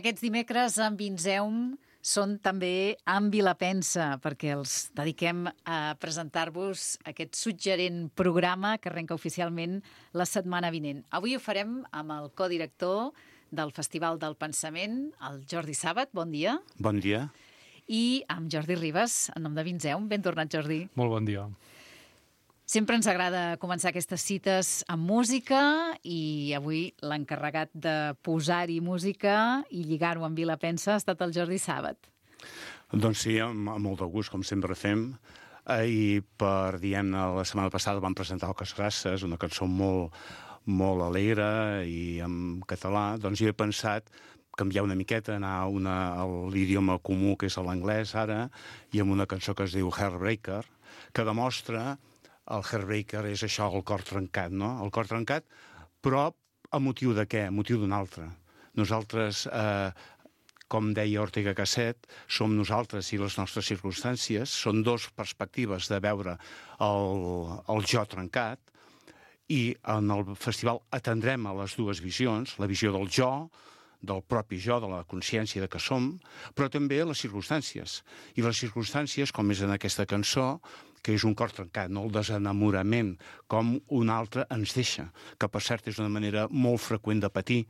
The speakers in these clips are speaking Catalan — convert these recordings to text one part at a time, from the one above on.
Aquests dimecres en Vinzeum són també en Vilapensa, perquè els dediquem a presentar-vos aquest suggerent programa que arrenca oficialment la setmana vinent. Avui ho farem amb el codirector del Festival del Pensament, el Jordi Sàbat. Bon dia. Bon dia. I amb Jordi Ribas, en nom de Vinzeum. Ben tornat, Jordi. Molt bon dia. Sempre ens agrada començar aquestes cites amb música i avui l'encarregat de posar-hi música i lligar-ho amb Vilapensa ha estat el Jordi Sàbat. Doncs sí, amb molt de gust, com sempre fem. I diguem-ne, la setmana passada vam presentar Oques Grasses, una cançó molt alegre i en català. Doncs jo he pensat canviar una miqueta, anar a l'idioma comú, que és l'anglès ara, i amb una cançó que es diu Heartbreaker, que demostra... El Heartbreaker és això, el cor trencat, no? El cor trencat, però a motiu de què? A motiu d'un altre. Nosaltres, com deia Ortega Gasset, som nosaltres i les nostres circumstàncies, són dues perspectives de veure el jo trencat, i en el festival atendrem a les dues visions, la visió del jo, del propi jo, de la consciència de que som, però també les circumstàncies. I les circumstàncies, com és en aquesta cançó, que és un cor trencat, no? El desenamorament, com un altre ens deixa, que per cert és una manera molt freqüent de patir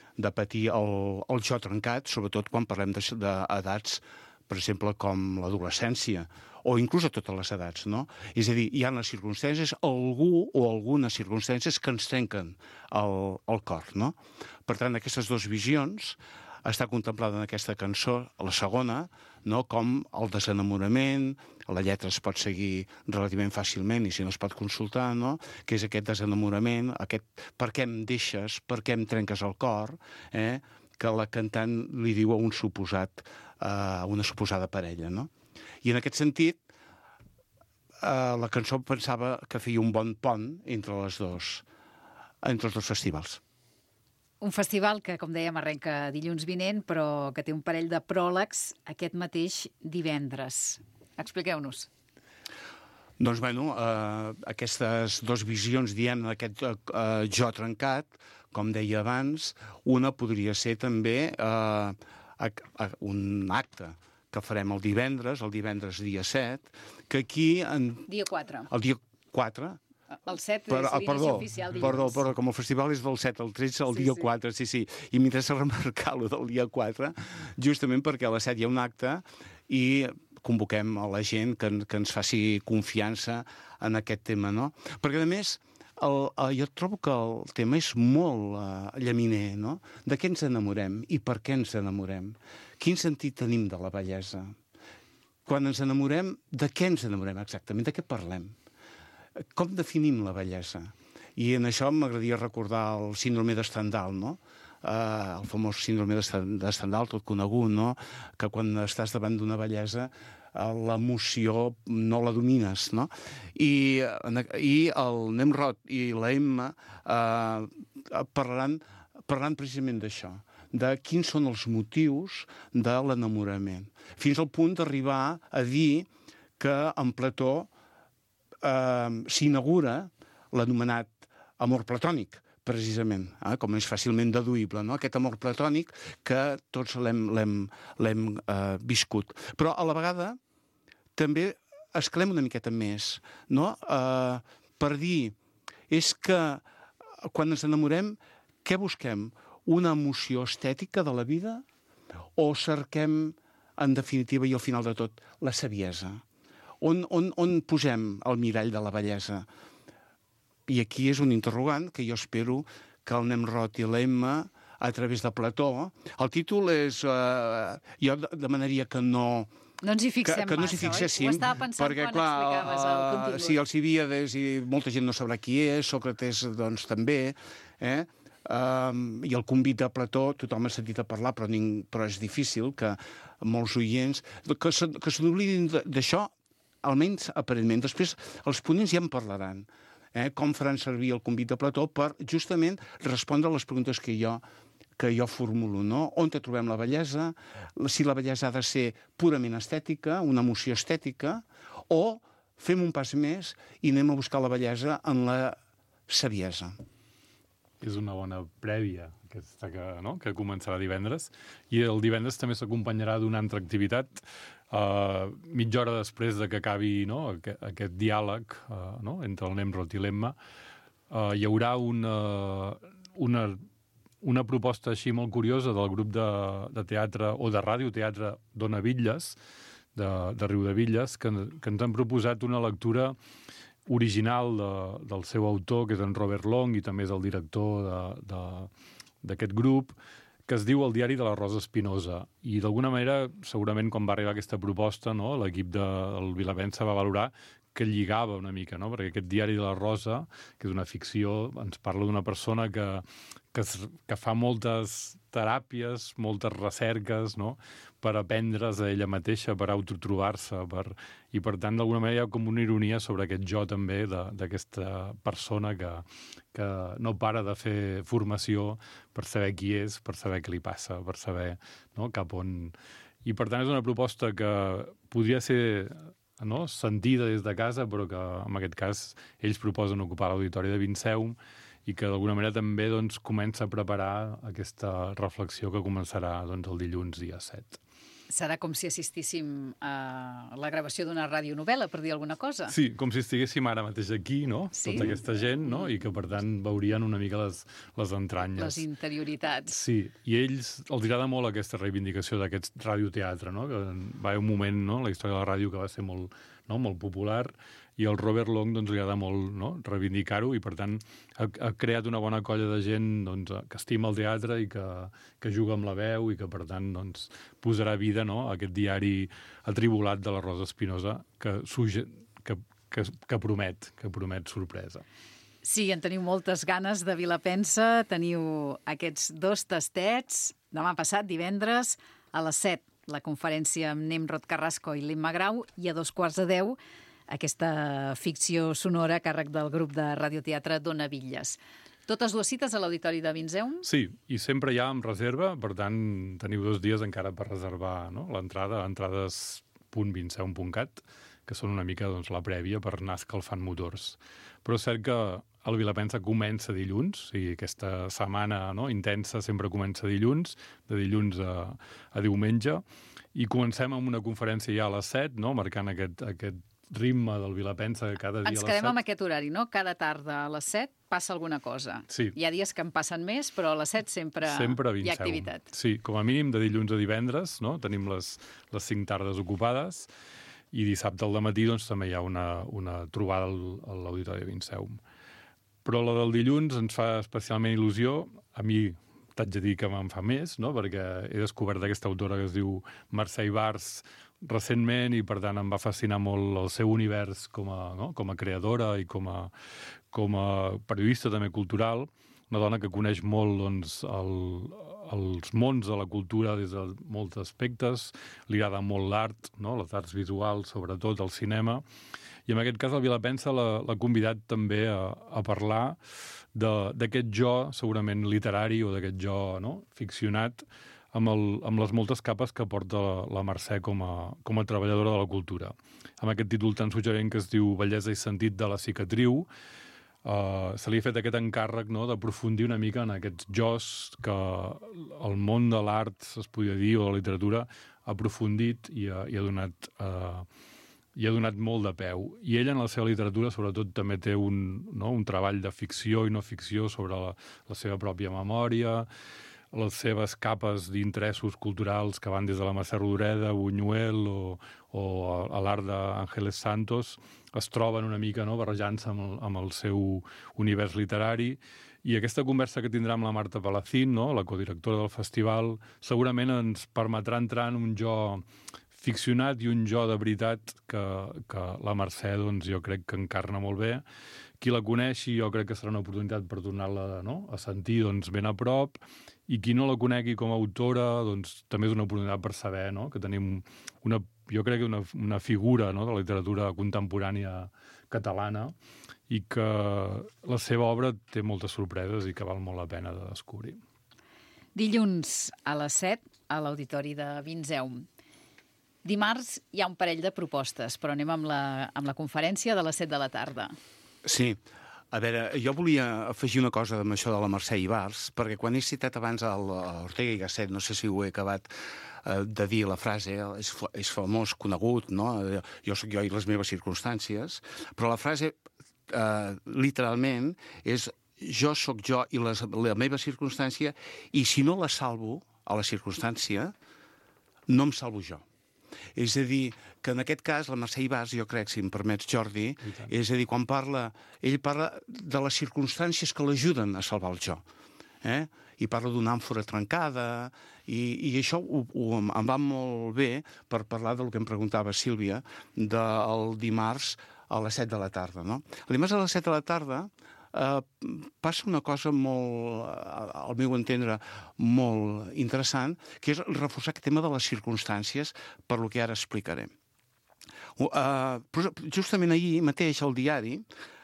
el jo trencat, sobretot quan parlem d'edats, per exemple, com l'adolescència, o inclús a totes les edats, no? És a dir, hi ha les circumstàncies, algú o algunes circumstàncies que ens trenquen el cor, no? Per tant, aquestes dues visions està contemplada en aquesta cançó, la segona, no? Com el desenamorament, la lletra es pot seguir relativament fàcilment i si no es pot consultar, no? Que és aquest desenamorament, aquest per què em deixes, per què em trenques el cor, que la cantant li diu a una suposada parella, no? I en aquest sentit, la cançó pensava que feia un bon pont entre els dos festivals. Un festival que, com dèiem, arrenca dilluns vinent, però que té un parell de pròlegs aquest mateix divendres. Expliqueu-nos. Doncs, aquestes dues visions, diem, d'aquest jo trencat, com deia abans, una podria ser també un acte que farem el divendres dia 7, que aquí... Dia 4. El dia 4... El 7 és l'inici oficial dilluns. Perdó, com el festival és del 7 al 13, el dia 4, sí. I m'interessa remarcar-lo del dia 4, justament perquè a les 7 hi ha un acte i convoquem a la gent que ens faci confiança en aquest tema, no? Perquè, a més, jo trobo que el tema és molt llaminer, no? De què ens enamorem i per què ens enamorem? Quin sentit tenim de la bellesa? Quan ens enamorem, de què ens enamorem exactament? De què parlem? Com definim la bellesa? I en això m'agradaria recordar el síndrome de Stendhal, no? El famós síndrome de Stendhal, tot conegut, no? Que quan estàs davant d'una bellesa l'emoció no la domines, no? I el Nemrod i la Emma parlaran precisament d'això, de quins són els motius de l'enamorament, fins al punt d'arribar a dir que en Plató s'inaugura l'anomenat amor platònic, precisament, com és fàcilment deduïble, no? Aquest amor platònic que tots l'hem viscut. Però a la vegada també esclem una miqueta més, no? Per dir, és que quan ens enamorem, què busquem? Una emoció estètica de la vida? O cerquem, en definitiva i al final de tot, la saviesa? On posem el mirall de la bellesa? I aquí és un interrogant que jo espero que el Nemrod i l'Emma, a través de Plató... El títol és... jo demanaria que no... No ens hi fixem que no s'hi fixéssim, oi? Ho estava pensant perquè, quan explicaves el contingut. Sí, Alcibíades i molta gent no sabrà qui és, Sòcrates, doncs, també, i el convit de Plató, tothom ha sentit a parlar, però és difícil que molts oients... Que se n'oblidin d'això, almenys aparentment. Després els ponents ja en parlaran, com faran servir el convit de Plató per justament respondre a les preguntes que jo formulo, no? On trobem la bellesa, si la bellesa ha de ser purament estètica, una emoció estètica, o fem un pas més i anem a buscar la bellesa en la saviesa. És una bona prèvia, aquesta que començarà divendres, i el divendres també s'acompanyarà d'una altra activitat mitja hora després de que acabi aquest diàleg entre el Nemrod i l'Emma. Hi haurà una proposta així molt curiosa del grup de teatre o de radioteatre Dona Bitlles, de Riudebitlles, que ens han proposat una lectura original del seu autor, que és en Robert Long, i també és el director d'aquest grup, que es diu El diari de la Rosa Espinosa. I d'alguna manera, segurament, quan va arribar aquesta proposta, l'equip del Vilapensa va valorar que lligava una mica, perquè aquest diari de la Rosa, que és una ficció, ens parla d'una persona que fa moltes teràpies, moltes recerques, per aprendre's a ella mateixa, per autotrobar-se, i per tant, d'alguna manera, hi ha com una ironia sobre aquest jo també d'aquesta persona que no para de fer formació per saber qui és, per saber què li passa, per saber cap on... I per tant, és una proposta que podria ser sentida des de casa, però que en aquest cas ells proposen ocupar l'auditori de Vinceum i que d'alguna manera també comença a preparar aquesta reflexió que començarà el dilluns dia 7. Serà com si assistíssim a la gravació d'una radionovel·la, per dir alguna cosa. Sí, com si estiguéssim ara mateix aquí, Sí? Tota aquesta gent, i que, per tant, veurien una mica les entranyes. Les interioritats. Sí, i ells els agrada molt aquesta reivindicació d'aquest radioteatre, que va haver un moment, la història de la ràdio que va ser molt popular, i el Robert Long li agrada molt reivindicar-ho, i per tant ha creat una bona colla de gent que estima el teatre i que juga amb la veu i que per tant posarà vida a aquest diari atribulat de la Rosa Espinosa que promet sorpresa. Sí, en teniu moltes ganes de Vilapensa, teniu aquests 2 tastets, demà passat, divendres, a les 7, la conferència amb Nemrod Carrasco i l'Emma Grau, i a 9:15, aquesta ficció sonora a càrrec del grup de radioteatre Dona Bitlles. Totes 2 cites a l'Auditori de Vinceum? Sí, i sempre hi ha amb reserva, per tant, teniu 2 dies encara per reservar l'entrada, entrades.vinceum.cat, que són una mica la prèvia per anar escalfant motors. Però és cert que el Vilapensa comença dilluns, i aquesta setmana intensa sempre comença dilluns, de dilluns a diumenge, i comencem amb una conferència ja a les 7, marcant aquest ritme del Vilapensa cada dia a les 7. Ens quedem amb aquest horari, no? Cada tarda a les 7 passa alguna cosa. Sí. Hi ha dies que en passen més, però a les 7 sempre hi ha activitat. Sí, com a mínim de dilluns a divendres, tenim les 5 tardes ocupades, i dissabte al dematí també hi ha una trobada a l'Auditori de Vinceum. Però la del dilluns ens fa especialment il·lusió. A mi t'haig de dir que me'n fa més, perquè he descobert aquesta autora que es diu Mercè Ibars recentment, i per tant em va fascinar molt el seu univers com a creadora i com a periodista també cultural, una dona que coneix molt els mons de la cultura des de molts aspectes, li agrada molt l'art, les arts visuals, sobretot el cinema, i en aquest cas el Vilapensa l'ha convidat també a parlar d'aquest jo segurament literari o d'aquest jo ficcionat amb les moltes capes que porta la Mercè com a treballadora de la cultura. Amb aquest títol tan suggerent que es diu Bellesa i sentit de la cicatriu, se li ha fet aquest encàrrec d'aprofundir una mica en aquests jos que el món de l'art, es podria dir, o de la literatura, ha aprofundit i ha donat molt de peu. I ella, en la seva literatura, sobretot, també té un treball de ficció i no ficció sobre la seva pròpia memòria, les seves capes d'interessos culturals que van des de la Mercè Rodoreda, Buñuel o a l'art d'Ángeles Santos, es troben una mica barrejant-se amb el seu univers literari. I aquesta conversa que tindrà amb la Marta Palacín, la codirectora del festival, segurament ens permetrà entrar en un jo ficcionat i un jo de veritat que la Mercè, jo crec que encarna molt bé. Qui la coneixi, jo crec que serà una oportunitat per tornar-la a sentir ben a prop, i qui no la conegui com a autora, també és una oportunitat per saber que tenim jo crec que una figura de la literatura contemporània catalana, i que la seva obra té moltes sorpreses i que val molt la pena de descobrir. Dilluns a les 7 a l'Auditori de Vinceum. Dimarts hi ha un parell de propostes, però anem amb la conferència de les 7 de la tarda. Sí, A veure, jo volia afegir una cosa amb això de la Mercè Ibars, perquè quan he citat abans l'Ortega i Gasset, no sé si ho he acabat de dir la frase, és famós, conegut, no? Jo sóc jo i les meves circumstàncies, però la frase literalment és jo sóc jo i la meva circumstància, i si no la salvo a la circumstància, no em salvo jo. És a dir, que en aquest cas la Mercè Ibars, jo crec, si em permets, Jordi, és a dir, quan ell parla de les circumstàncies que l'ajuden a salvar el jo. I parla d'una àmfora trencada, i això em va molt bé per parlar del que em preguntava Sílvia del dimarts a les 7 de la tarda. No? El dimarts a les 7 de la tarda passa una cosa molt, al meu entendre, molt interessant, que és reforçar aquest tema de les circumstàncies, per lo que ara explicaré. Justament ahir mateix, al diari,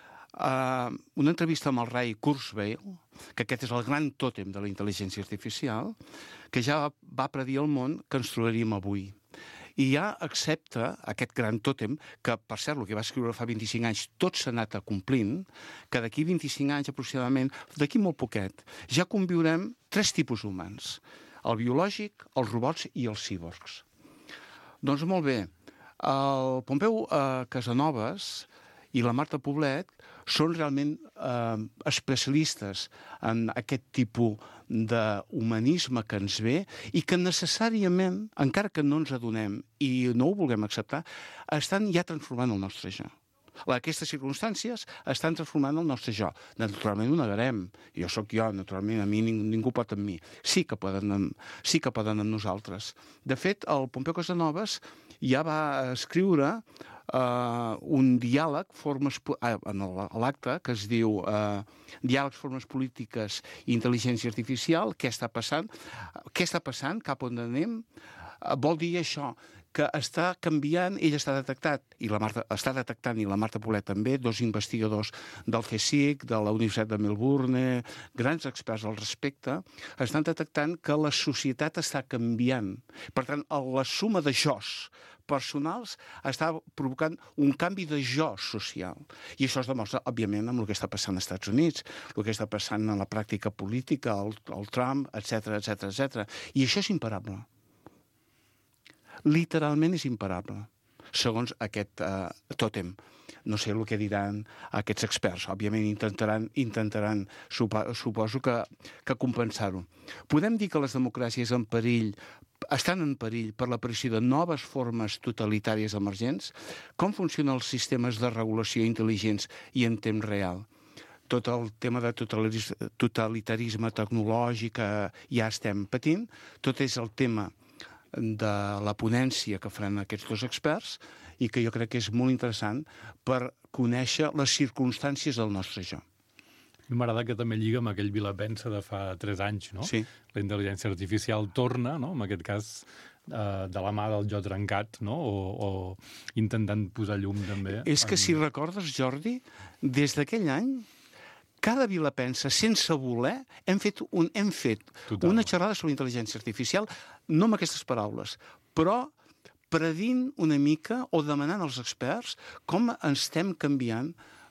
una entrevista amb el Ray Kurzweil, que aquest és el gran tòtem de la intel·ligència artificial, que ja va predir al món que ens trobaríem avui. I ja accepta aquest gran tòtem, que, per cert, el que va escriure fa 25 anys, tot s'ha anat acomplint, que d'aquí 25 anys aproximadament, d'aquí molt poquet, ja conviurem 3 tipus humans: el biològic, els robots i els cíborgs. Doncs molt bé, el Pompeu Casanovas i la Marta Poblet són realment especialistes en aquest tipus d'humanisme que ens ve i que necessàriament, encara que no ens adonem i no ho vulguem acceptar, estan ja transformant el nostre jo. Aquestes circumstàncies estan transformant el nostre jo. Naturalment ho negarem. Jo sóc jo, naturalment, a mi ningú pot amb mi. Sí que poden amb nosaltres. De fet, el Pompeu Casanovas ja va escriure un diàleg, en l'acte, que es diu Diàlegs, formes polítiques i intel·ligència artificial. Què està passant? Què està passant? Cap on anem? Vol dir això, que està canviant, ell està detectat, i la Marta està detectant, i la Marta Poblet també, 2 investigadors del CSIC, de la Universitat de Melbourne, grans experts al respecte, estan detectant que la societat està canviant. Per tant, la suma de jos personals està provocant un canvi de jo social. I això es demostra, òbviament, amb el que està passant als Estats Units, el que està passant en la pràctica política, el Trump, etc. I això és imparable. Literalment és imparable, segons aquest tòtem. No sé el que diran aquests experts. Òbviament intentaran suposo que compensar-ho. Podem dir que les democràcies estan en perill per l'aparició de noves formes totalitàries emergents? Com funcionen els sistemes de regulació intel·ligents i en temps real? Tot el tema de totalitarisme tecnològic ja estem patint. Tot és el tema de la ponència que faran aquests 2 experts i que jo crec que és molt interessant per conèixer les circumstàncies del nostre jo. M'agrada que també lliga amb aquell Vilapensa de fa 3 anys, no? Sí. La intel·ligència artificial torna, no?, en aquest cas, de la mà del jo trencat, no?, o intentant posar llum també. És que si recordes, Jordi, des d'aquell any, cada Vilapensa, sense voler, hem fet una xerrada sobre intel·ligència artificial, no amb aquestes paraules, però predint una mica o demanant als experts com ens estem canviant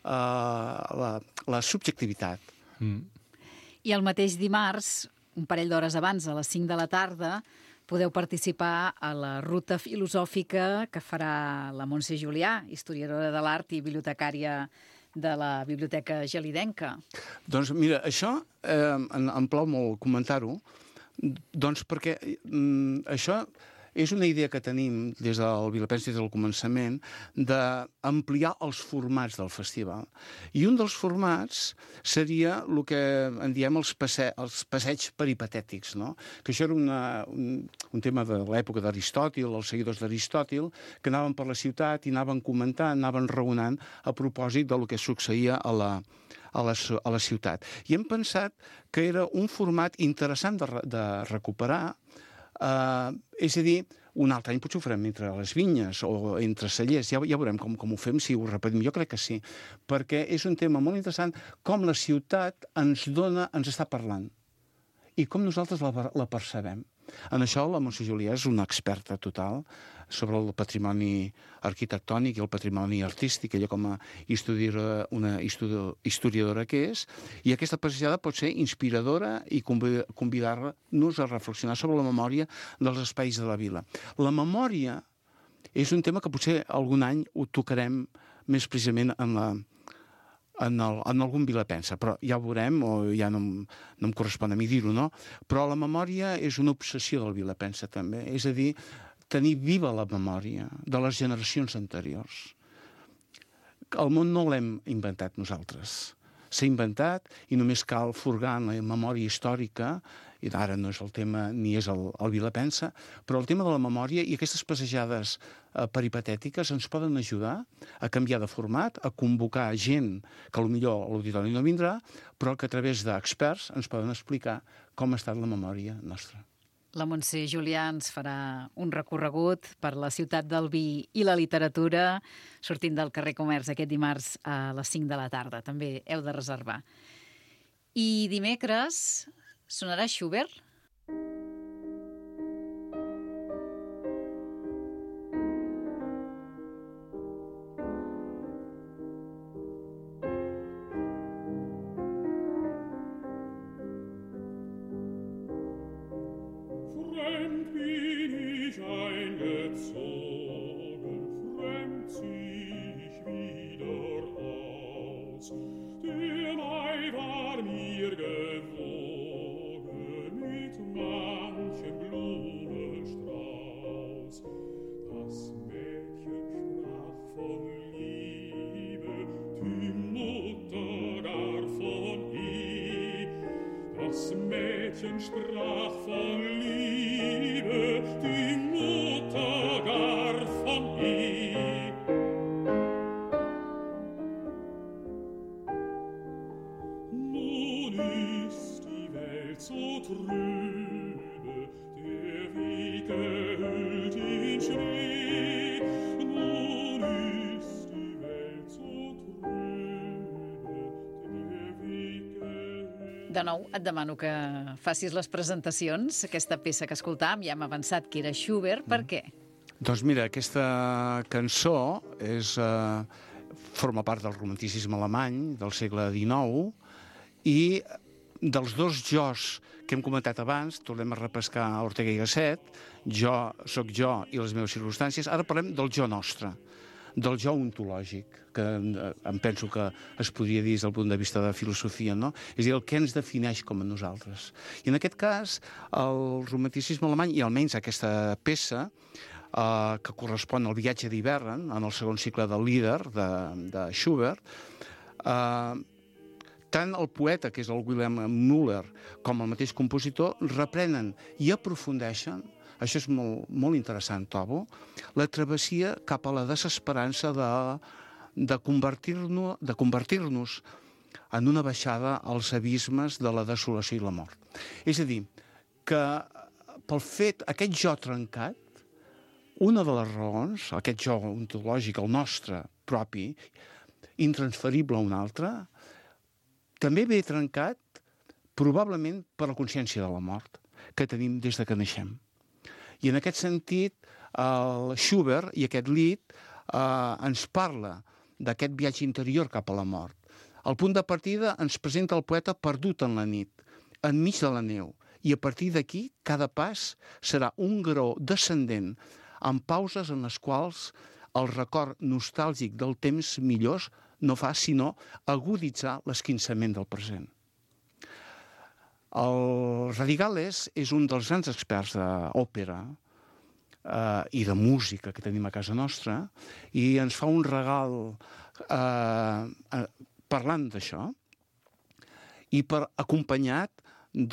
la subjectivitat. I el mateix dimarts, un parell d'hores abans, a les 5 de la tarda, podeu participar a la ruta filosòfica que farà la Montse Julià, historiadora de l'art i bibliotecària de la Biblioteca Gelidenca. Doncs mira, això em plau molt comentar-ho, doncs perquè això és una idea que tenim des del Vilapensa, des del començament, d'ampliar els formats del festival. I un dels formats seria el que en diem els passeigs peripatètics, no? Que això era un tema de l'època d'Aristòtil, els seguidors d'Aristòtil, que anaven per la ciutat i anaven comentant, anaven raonant a propòsit del que succeïa a la ciutat. I hem pensat que era un format interessant de recuperar. És a dir, un altre any potser ho farem entre les vinyes o entre cellers, ja veurem com ho fem, si ho repetim, jo crec que sí, perquè és un tema molt interessant com la ciutat ens està parlant i com nosaltres la percebem. En això la Montse Julià és una experta total, sobre el patrimoni arquitectònic i el patrimoni artístic, ella com a una historiadora que és, i aquesta passejada pot ser inspiradora i convidar-nos a reflexionar sobre la memòria dels espais de la vila. La memòria és un tema que potser algun any ho tocarem més precisament en algun vilapensa, però ja ho veurem, o ja no em correspon a mi dir-ho, no? Però la memòria és una obsessió del vilapensa també, és a dir, tenir viva la memòria de les generacions anteriors. El món no l'hem inventat nosaltres. S'ha inventat i només cal furgar en la memòria històrica, i ara no és el tema ni és el vilapensa, però el tema de la memòria i aquestes passejades peripatètiques ens poden ajudar a canviar de format, a convocar gent que potser a l'auditori no vindrà, però que a través d'experts ens poden explicar com ha estat la memòria nostra. La Montse Julià ens farà un recorregut per la ciutat del vi i la literatura, sortint del carrer Comerç aquest dimarts a les 5 de la tarda. També heu de reservar. I dimecres sonarà Schubert? Sprach von Liebe, die Mutter gar von ihr. Nun ist die Welt so trübe, der Weg gehüllt in Schnee. Nun ist die Welt so trübe, der Weg gehüllt. De nou, et demano que facis les presentacions. Aquesta peça que escoltàvem, ja hem avançat que era Schubert. Per què? Doncs mira, aquesta cançó forma part del romanticisme alemany del segle XIX i dels dos jos que hem comentat abans, tornem a repescar Ortega i Gasset, soc jo i les meves circumstàncies, ara parlem del jo nostre, del jo ontològic, que em penso que es podria dir des del punt de vista de filosofia, no? És a dir, el que ens defineix com a nosaltres. I en aquest cas, el romanticisme alemany, i almenys aquesta peça, que correspon al viatge d'hivern, en el segon cicle del Lieder, de Schubert, tant el poeta, que és el Wilhelm Müller, com el mateix compositor, reprenen i aprofundeixen, això és molt interessant, Tobo, la travessia cap a la desesperança de convertir-nos en una baixada als abismes de la desolació i la mort. És a dir, que pel fet, aquest jo trencat, una de les raons, aquest jo ontològic, el nostre propi, intransferible a un altre, també ve trencat probablement per la consciència de la mort que tenim des de que naixem. I en aquest sentit, el Schubert i aquest lied ens parla d'aquest viatge interior cap a la mort. El punt de partida ens presenta el poeta perdut en la nit, enmig de la neu, i a partir d'aquí cada pas serà un graó descendent, amb pauses en les quals el record nostàlgic del temps millors no fa sinó aguditzar l'esquinçament del present. El Radigales és un dels grans experts d'òpera i de música que tenim a casa nostra i ens fa un regal parlant d'això i acompanyat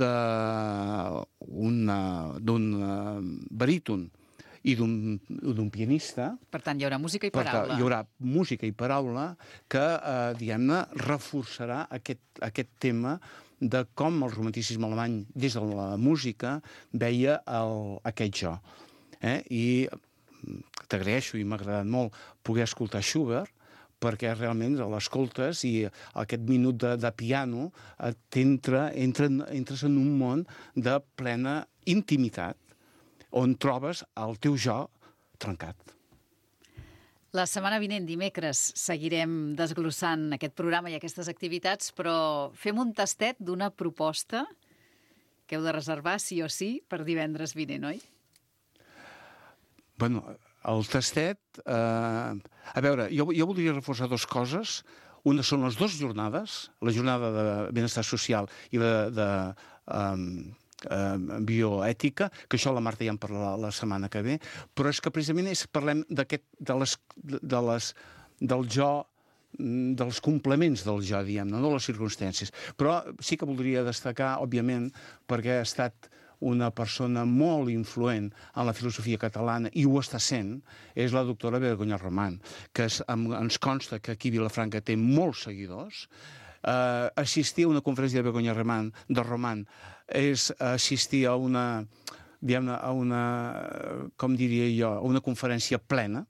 d'un baríton i d'un pianista. Per tant, hi haurà música i paraula. Hi haurà música i paraula que, diguem-ne, reforçarà aquest tema de com el romanticisme alemany, des de la música, veia aquest jo. I t'agraeixo i m'ha agradat molt poder escoltar Schubert, perquè realment l'escoltes i aquest minut de piano entres en un món de plena intimitat, on trobes el teu jo trencat. La setmana vinent, dimecres, seguirem desglossant aquest programa i aquestes activitats, però fem un tastet d'una proposta que heu de reservar sí o sí per divendres vinent, oi? Bueno, el tastet... a veure, jo voldria reforçar dues coses. Una són les dues jornades, la jornada de benestar social i de bioètica, que això la Marta ja en parlarà la setmana que ve, però és que precisament parlem del jo, dels complements del jo, diguem-ne, no les circumstàncies. Però sí que voldria destacar, òbviament, perquè ha estat una persona molt influent en la filosofia catalana, i ho està sent, és la doctora Begoña Román, que ens consta que aquí a Vilafranca té molts seguidors. Assistir a una conferència de Begoña Román és assistir a una, diguem-ne, com diria jo, a una conferència plena,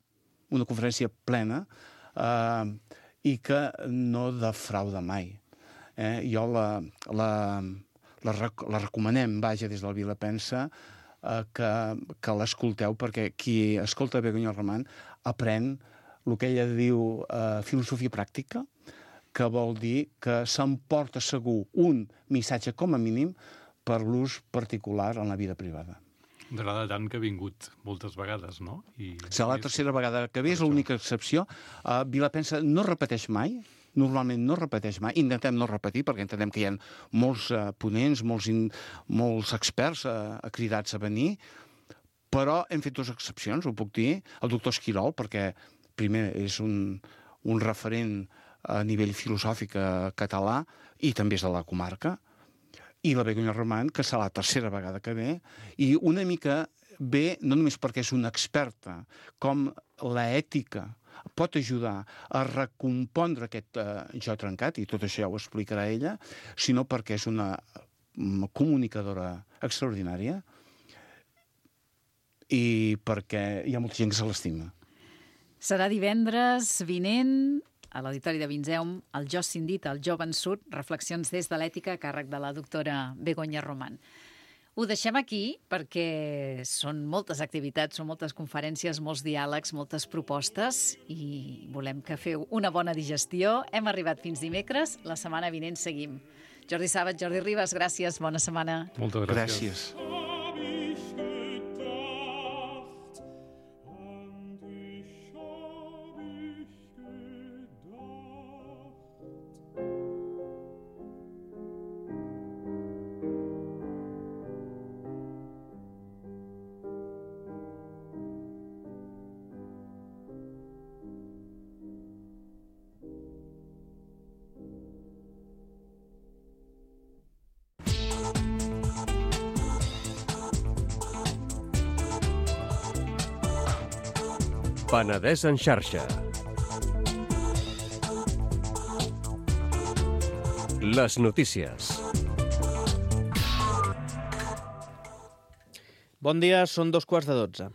i que no defrauda mai. Jo la recomanem, vaja, des del Vilapensa, que l'escolteu, perquè qui escolta Begoña Román aprèn el que ella diu filosofia pràctica, que vol dir que s'emporta segur un missatge, com a mínim, per l'ús particular en la vida privada. Ens agrada tant que ha vingut moltes vegades, no? Serà la tercera vegada que ve, és l'única excepció. Vilapensa no repeteix mai, normalment no repeteix mai, intentem no repetir, perquè entenem que hi ha molts ponents, molts experts cridats a venir, però hem fet dues excepcions, ho puc dir. El doctor Esquirol, perquè primer és un referent a nivell filosòfic català i també és de la comarca, i la Begoña Román, que serà la tercera vegada que ve, i una mica ve no només perquè és una experta, com l'ètica pot ajudar a recompondre aquest jo trencat, i tot això ja ho explicarà ella, sinó perquè és una comunicadora extraordinària i perquè hi ha molta gent que se l'estima. Serà divendres vinent a l'Auditori de Vinzeum, el jo cindit, el jo vençut, reflexions des de l'ètica a càrrec de la doctora Begoña Román. Ho deixem aquí perquè són moltes activitats, són moltes conferències, molts diàlegs, moltes propostes i volem que feu una bona digestió. Hem arribat fins dimecres, la setmana vinent seguim. Jordi Sàbat, Jordi Ribas, gràcies, bona setmana. Moltes gràcies. Gràcies. Penedès en xarxa. Les notícies. Bon dia, són 2:15.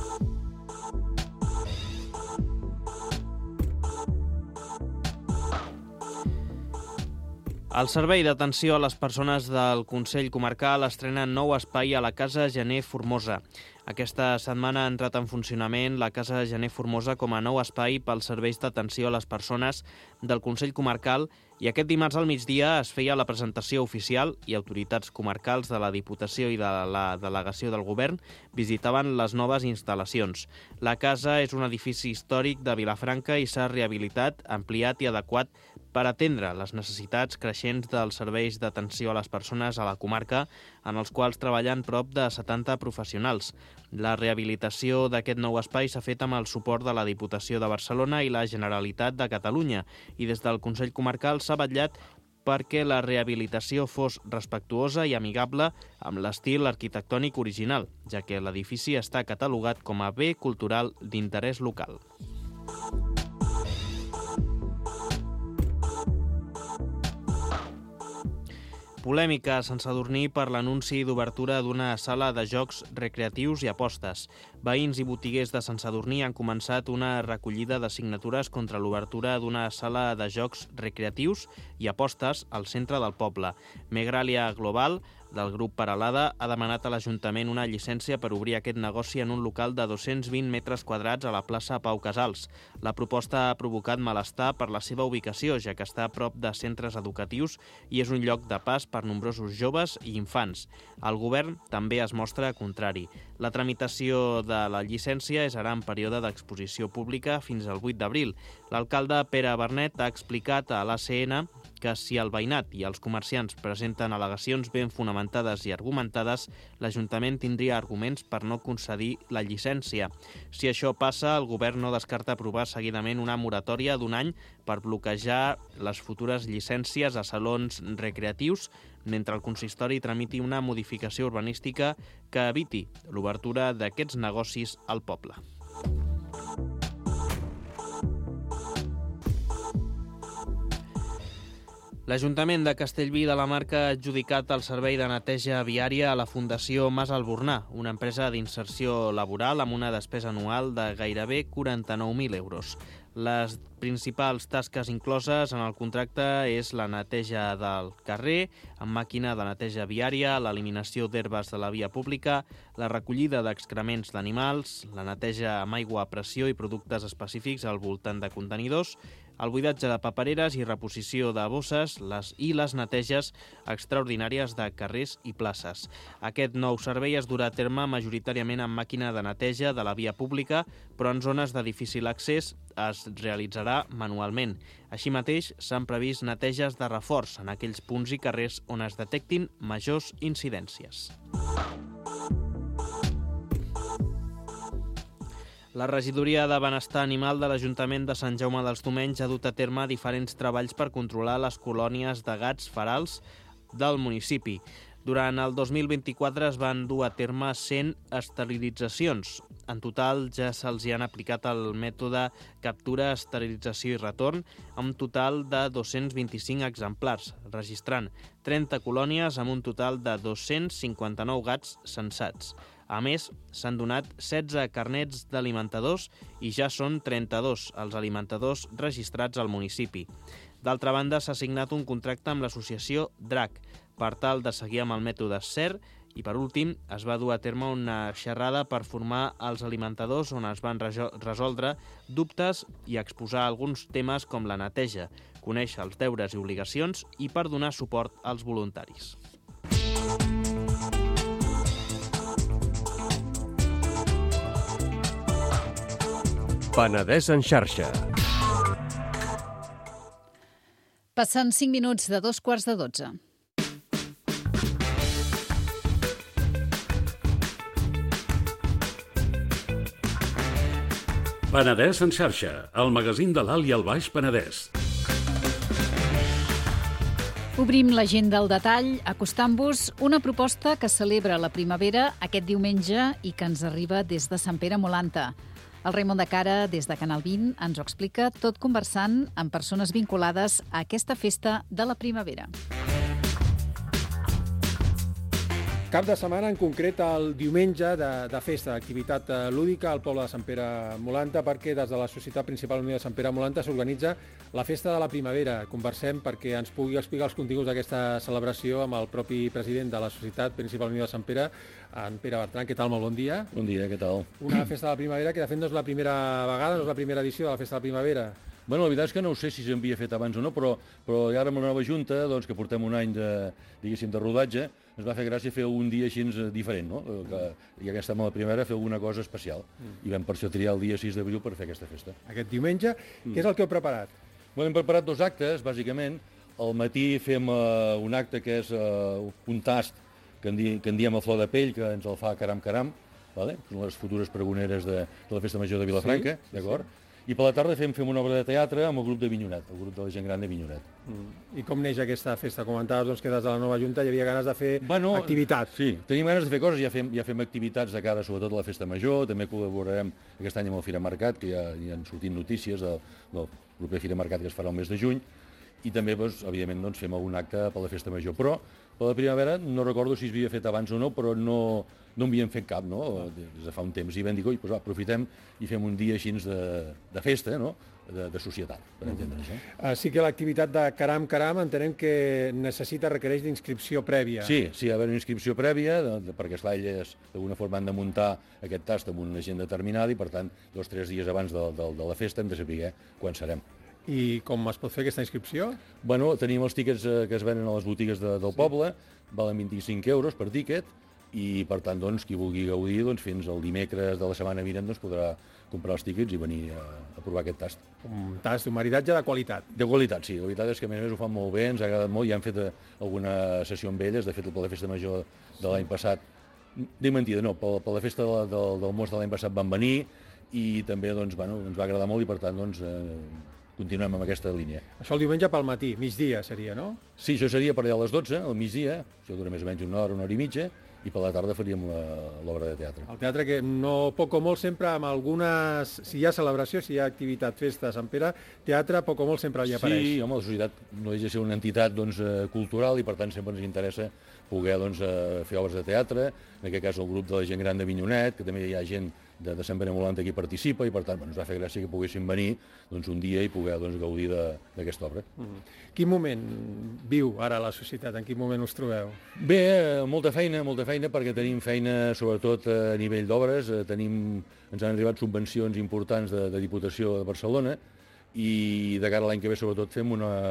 El Servei d'Atenció a les Persones del Consell Comarcal estrena nou espai a la Casa Gener Formosa. Aquesta setmana ha entrat en funcionament la Casa Gener Formosa com a nou espai pels serveis d'atenció a les persones del Consell Comarcal i aquest dimarts al migdia es feia la presentació oficial i autoritats comarcals de la Diputació i de la Delegació del Govern visitaven les noves instal·lacions. La casa és un edifici històric de Vilafranca i s'ha rehabilitat, ampliat i adequat per atendre les necessitats creixents dels serveis d'atenció a les persones a la comarca, en els quals treballen prop de 70 professionals. La rehabilitació d'aquest nou espai s'ha fet amb el suport de la Diputació de Barcelona i la Generalitat de Catalunya i des del Consell Comarcal s'ha vetllat perquè la rehabilitació fos respectuosa i amigable amb l'estil arquitectònic original, ja que l'edifici està catalogat com a bé cultural d'interès local. Polèmica a Sant Sadurní per l'anunci d'obertura d'una sala de jocs recreatius i apostes. Veïns i botiguers de Sant Sadurní han començat una recollida de signatures contra l'obertura d'una sala de jocs recreatius i apostes al centre del poble. Megralia Global del grup Peralada, ha demanat a l'Ajuntament una llicència per obrir aquest negoci en un local de 220 metres quadrats a la plaça Pau Casals. La proposta ha provocat malestar per la seva ubicació, ja que està a prop de centres educatius i és un lloc de pas per nombrosos joves i infants. El govern també es mostra contrari. La tramitació de la llicència és ara en període d'exposició pública fins al 8 d'abril. L'alcalde Pere Bernet ha explicat a l'ACN que si el veïnat i els comerciants presenten al·legacions ben fonamentades i argumentades, l'Ajuntament tindria arguments per no concedir la llicència. Si això passa, el govern no descarta aprovar seguidament una moratòria d'un any per bloquejar les futures llicències a salons recreatius mentre el consistori tramiti una modificació urbanística que eviti l'obertura d'aquests negocis al poble. L'Ajuntament de Castellví de la Marca ha adjudicat el servei de neteja viària a la Fundació Mas Albornà, una empresa d'inserció laboral amb una despesa anual de gairebé 49.000 euros. Les principals tasques incloses en el contracte és la neteja del carrer, amb màquina de neteja viària, l'eliminació d'herbes de la via pública, la recollida d'excrements d'animals, la neteja amb aigua a pressió i productes específics al voltant de contenidors, el buidatge de papereres i reposició de bosses i les neteges extraordinàries de carrers i places. Aquest nou servei es durà a terme majoritàriament amb màquina de neteja de la via pública, però en zones de difícil accés es realitzarà manualment. Així mateix, s'han previst neteges de reforç en aquells punts i carrers on es detectin majors incidències. La regidoria de Benestar Animal de l'Ajuntament de Sant Jaume dels Domenys ha dut a terme diferents treballs per controlar les colònies de gats ferals del municipi. Durant el 2024 es van dur a terme 100 esterilitzacions. En total ja se'ls han aplicat el mètode captura, esterilització i retorn, amb un total de 225 exemplars, registrant 30 colònies amb un total de 259 gats censats. A més, s'han donat 16 carnets d'alimentadors i ja són 32 els alimentadors registrats al municipi. D'altra banda, s'ha signat un contracte amb l'associació DRAC per tal de seguir amb el mètode CER i, per últim, es va dur a terme una xerrada per formar els alimentadors on es van resoldre dubtes i exposar alguns temes com la neteja, conèixer els deures i obligacions i per donar suport als voluntaris. Penedès en xarxa. Passen 5 minuts de 12:15. Penedès en xarxa, el magazín de l'Alt i el Baix Penedès. Obrim l'agenda al detall, acostant-vos una proposta que celebra la primavera aquest diumenge i que ens arriba des de Sant Pere Molanta. El Raimon de Cara, des de Canal 20, ens ho explica, tot conversant amb persones vinculades a aquesta festa de la primavera. Cap de setmana, en concret el diumenge de festa, activitat lúdica al poble de Sant Pere Molanta, perquè des de la Societat Principal Unida de Sant Pere Molanta s'organitza la Festa de la Primavera. Conversem perquè ens pugui explicar els continguts d'aquesta celebració amb el propi president de la Societat Principal Unida de Sant Pere, en Pere Bertran. Què tal? Molt bon dia. Bon dia, què tal? Una Festa de la Primavera que de fet no és la primera vegada, no és la primera edició de la Festa de la Primavera. Bueno, la veritat és que no sé si s'havia fet abans o no, però ara amb la nova Junta, doncs, que portem un any de rodatge, ens va fer gràcia fer un dia així diferent, no? I ja que estem a la primavera, fer alguna cosa especial. I vam per això triar el dia 6 d'abril per fer aquesta festa. Aquest diumenge, què és el que heu preparat? Bueno, hem preparat 2 actes, bàsicament. Al matí fem un acte que és un tast, que en diem a flor de pell, que ens el fa Caram Caram, vale? Són les futures pregoneres de la Festa Major de Vilafranca, d'acord? I per la tarda fem una obra de teatre amb el grup de Vinyonet, el grup de la gent gran de Vinyonet. I com neix aquesta festa? Comentaves que des de la nova Junta hi havia ganes de fer activitats. Sí, tenim ganes de fer coses, ja fem activitats de cara sobretot a la Festa Major, també col·laborarem aquest any amb el Fira Mercat, que ja han sortit notícies del proper Fira Mercat que es farà el mes de juny, i també, doncs, evidentment, doncs, fem algun acte per la festa major. Però per la primavera no recordo si es havia fet abans o no, però no en havíem fet cap, no? Des de fa un temps. I vam dir, doncs, aprofitem i fem un dia així de festa, no? De societat, per entendre'ns. Sí que l'activitat de Caram Caram entenem que requereix d'inscripció prèvia. Sí, hi ha d'haver una inscripció prèvia, perquè esclar, elles d'alguna forma han de muntar aquest tast amb una gent determinada i, per tant, 2 o 3 dies abans de la festa hem de saber quan serem. I com es pot fer aquesta inscripció? Bueno, tenim els tíquets que es venen a les botigues del poble, valen 25 euros per tíquet, i per tant, doncs, qui vulgui gaudir, doncs, fins al dimecres de la setmana vinent doncs, podrà comprar els tíquets i venir a provar aquest tast. Un tast, un maridatge de qualitat. De qualitat, sí. La veritat és que a més ho fan molt bé, ens ha agradat molt, ja han fet alguna sessió amb elles, de fet per la festa major de l'any passat, dic mentida, no, per la festa del mos de l'any passat van venir i també doncs, bueno, ens va agradar molt i per tant doncs, continuem amb aquesta línia. Això el diumenge pel matí, migdia seria, no? Sí, això seria per allà a les 12, al migdia, això dura més o menys una hora i mitja, i per la tarda faríem l'obra de teatre. El teatre que no, poc o molt sempre amb algunes... Si hi ha celebració, si hi ha activitat, festa a Sant Pere, teatre poc o molt sempre hi apareix. Sí, home, la societat no deixa de ser una entitat doncs, cultural i per tant sempre ens interessa poder doncs, fer obres de teatre, en aquest cas el grup de la gent gran d'Avinyonet, que també hi ha gent de Sant Pere Molant que hi participa i per tant ens va fer gràcia que poguéssim venir doncs, un dia i poder doncs, gaudir d'aquesta obra. Quin moment viu ara la societat? En quin moment us trobeu? Bé, molta feina, perquè tenim feina sobretot a nivell d'obres. Ens han arribat subvencions importants de Diputació de Barcelona i de cara a l'any que ve sobretot fem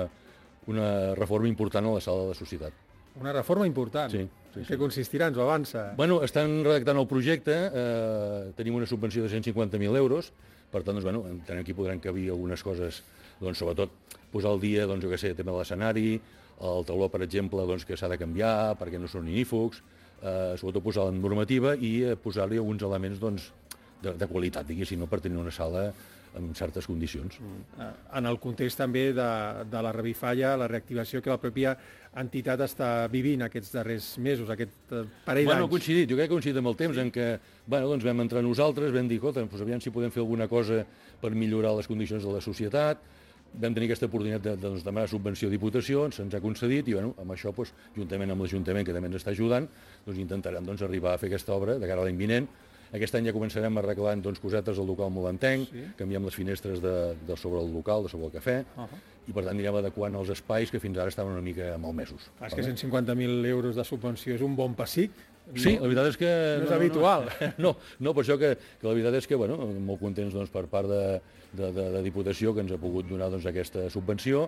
una reforma important a la sala de la societat. Una reforma important? Sí. Què consistirà? Ens ho avança? Bueno, estan redactant el projecte, tenim una subvenció de 150.000 euros, per tant, doncs, bueno, entenem que hi podran cabir algunes coses, doncs, sobretot posar al dia, doncs, jo què sé, el tema de l'escenari, el tauló, per exemple, doncs, que s'ha de canviar perquè no són inífugs, sobretot posar la normativa i posar-li alguns elements doncs, de qualitat, diguéssim, no? Per tenir una sala en certes condicions. En el context també de la revifalla, la reactivació que la pròpia entitat està vivint aquests darrers mesos, aquest parell d'anys. Bueno, ha coincidit, jo crec que ha coincidit amb el temps en què doncs vam entrar nosaltres, vam dir, escolta, doncs aviam si podem fer alguna cosa per millorar les condicions de la societat, vam tenir aquesta oportunitat de demanar subvenció a Diputació, se'ns ha concedit i amb això, juntament amb l'Ajuntament, que també ens està ajudant, intentarem arribar a fer aquesta obra de cara a l'any vinent. Aquest any ja començarem arreglant cosetes al local molentenc, canviem les finestres de sobre el local, de sobre el cafè, i per tant anirem adequant els espais que fins ara estaven una mica malmesos. És que 150.000 euros de subvenció és un bon pessic. Sí, la veritat és que... No és habitual. No, per això que la veritat és que, molt contents per part de Diputació que ens ha pogut donar aquesta subvenció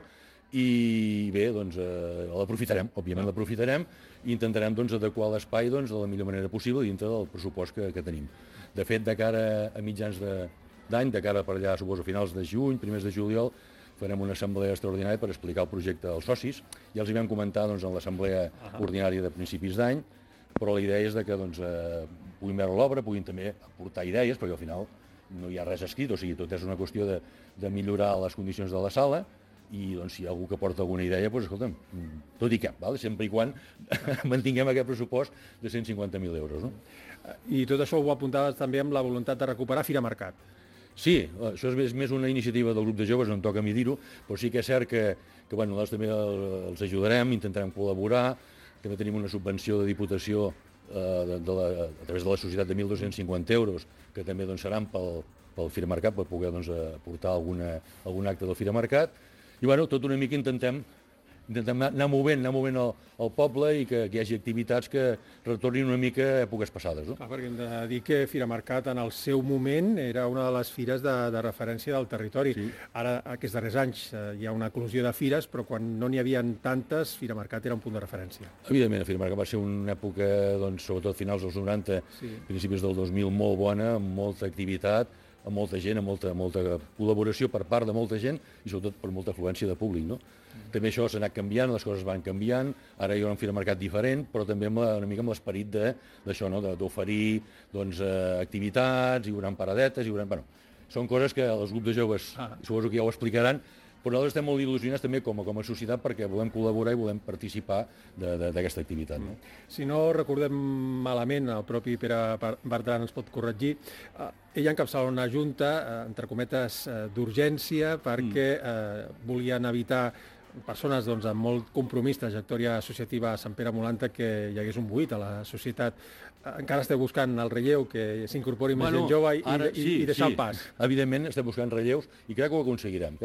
i bé, l'aprofitarem, òbviament l'aprofitarem i intentarem adequar l'espai de la millor manera possible dintre del pressupost que tenim. De fet, de cara a mitjans d'any, de cara per allà, suposo, a finals de juny, primers de juliol, farem una assemblea extraordinària per explicar el projecte als socis. Ja els hi vam comentar en l'assemblea ordinària de principis d'any, però la idea és que puguin veure l'obra, puguin també aportar idees, perquè al final no hi ha res escrit, o sigui, tot és una qüestió de millorar les condicions de la sala i si hi ha algú que porta alguna idea, doncs escolta'm, tot i cap, sempre i quan mantinguem aquest pressupost de 150.000 euros. No? I tot això ho apuntaves també amb la voluntat de recuperar Fira Mercat. Sí, això és més una iniciativa del grup de joves, no em toca a mi dir-ho, però sí que és cert que nosaltres també els ajudarem, intentarem col·laborar, també tenim una subvenció de Diputació a través de la societat de 1.250 euros, que també seran pel Fira Mercat, per poder aportar algun acte del Fira Mercat. I tot una mica intentem anar movent el poble i que hi hagi activitats que retornin una mica a èpoques passades. No? Perquè hem de dir que Fira Mercat en el seu moment era una de les fires de referència del territori. Sí. Ara, aquests darrers anys, hi ha una eclosió de fires, però quan no n'hi havia tantes, Fira Mercat era un punt de referència. Evidentment, Fira Mercat va ser una època, sobretot finals dels 90, principis del 2000, molt bona, amb molta activitat, amb molta gent, amb molta col·laboració per part de molta gent i sobretot per molta afluència de públic. No? També això s'ha anat canviant, les coses van canviant, ara hi haurà un Fira Mercat diferent, però també una mica amb l'esperit d'això, d'oferir activitats, hi haurà paradetes, són coses que els grups de joves suposo que ja ho explicaran, però nosaltres estem molt il·lusionats també com a societat perquè volem col·laborar i volem participar d'aquesta activitat. No? Si no recordem malament, el propi Pere Bertran ens pot corregir, ell encapçala una junta, entre cometes, d'urgència perquè volien evitar persones doncs, amb molt compromís, trajectòria associativa a Sant Pere Molanta, que hi hagués un buit a la societat. Encara esteu buscant el relleu, que s'incorpori més gent jove i deixar el pas. Evidentment estem buscant relleus i crec que ho aconseguirem.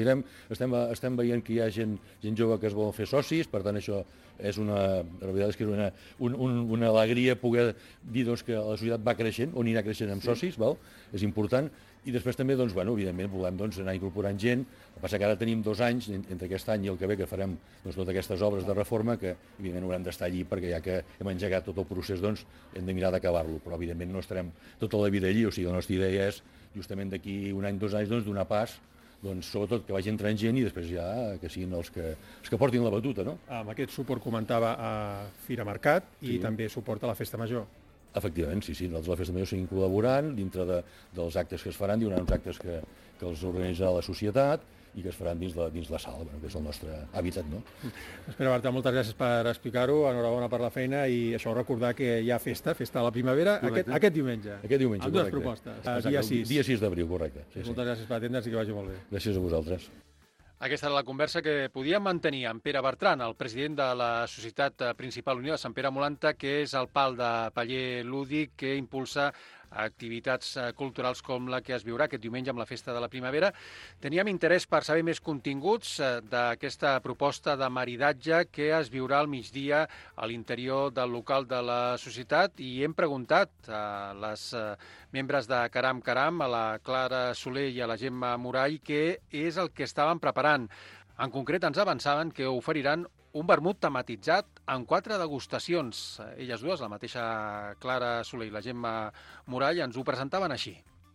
Estem veient que hi ha gent jove que es volen fer socis, per tant això és la veritat és que és una alegria poder dir doncs, que la societat va creixent, on anirà creixent amb socis, val? És important. I després també, doncs, evidentment, volem anar incorporant gent. El que passa que ara tenim 2 anys, entre aquest any i el que ve, que farem totes aquestes obres de reforma, que evidentment haurem d'estar allí perquè ja que hem engegat tot el procés, doncs hem de mirar d'acabar-lo. Però evidentment no estarem tota la vida allí, o sigui, la nostra idea és justament d'aquí 1 any, 2 anys, doncs, donar pas, doncs, sobretot que vagi entrant gent i després ja que siguin els que portin la batuta, no? Amb aquest suport comentava a Fira Mercat i també suport a la Festa Major. Efectivament, sí. Nosaltres a la Festa Major seguim col·laborant dintre dels actes que es faran. Hi haurà uns actes que els organitzarà la societat i que es faran dins la sala, que és el nostre hàbitat, no? Espera, Marta, moltes gràcies per explicar-ho, enhorabona per la feina i això recordar que hi ha festa a la primavera aquest diumenge. Aquest diumenge, amb dues propostes. Dia 6 d'abril, correcte. Moltes gràcies per atendre'ns i que vagi molt bé. Gràcies a vosaltres. Aquesta era la conversa que podíem mantenir amb Pere Bertran, el president de la Societat Principal Unió de Sant Pere Molanta, que és el pal de paller lúdic que impulsa activitats culturals com la que es viurà aquest diumenge amb la Festa de la Primavera. Teníem interès per saber més continguts d'aquesta proposta de maridatge que es viurà al migdia a l'interior del local de la societat i hem preguntat a les membres de Caram Caram, a la Clara Soler i a la Gemma Murall, què és el que estaven preparant. En concret, ens avançaven que oferiran un vermut tematitzat amb 4 degustacions. Elles dues, la mateixa Clara Soler i la Gemma Murall, ens ho presentaven així.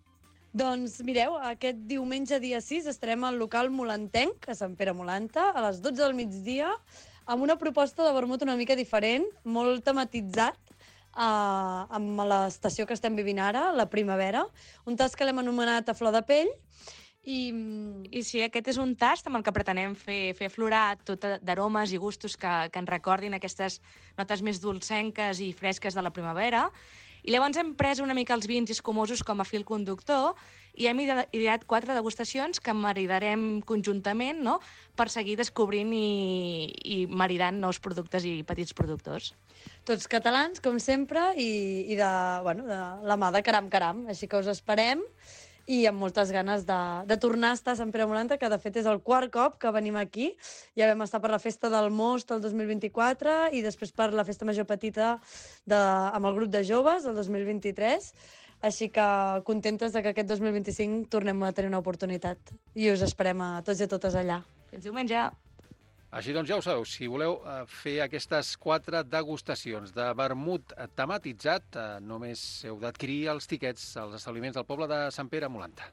Doncs mireu, aquest diumenge dia 6 estarem al local molantenc, a Sant Pere Molanta, a les 12 del migdia, amb una proposta de vermut una mica diferent, molt tematitzat, amb l'estació que estem vivint ara, la primavera, un tast que l'hem anomenat a flor de pell. I sí, aquest és un tast amb el que pretenem fer aflorar tot d'aromes i gustos que ens recordin aquestes notes més dolcenques i fresques de la primavera. I llavors hem pres una mica els vins escumosos com a fil conductor i hem ideat 4 degustacions que maridarem conjuntament, no?, per seguir descobrint i maridant nous productes i petits productors. Tots catalans, com sempre, i de la mà de Caram Caram. Així que us esperem i amb moltes ganes de tornar a estar a Sant Pere Molanta, que de fet és el 4 cop que venim aquí. Ja vam estar per la Festa del Most el 2024 i després per la Festa Major Petita amb el grup de joves el 2023. Així que contentes que aquest 2025 tornem a tenir una oportunitat. I us esperem a tots i a totes allà. Fins diumenge! Així doncs ja ho sabeu, si voleu fer aquestes 4 degustacions de vermut tematitzat, només heu d'adquirir els tiquets als establiments del poble de Sant Pere Molanta.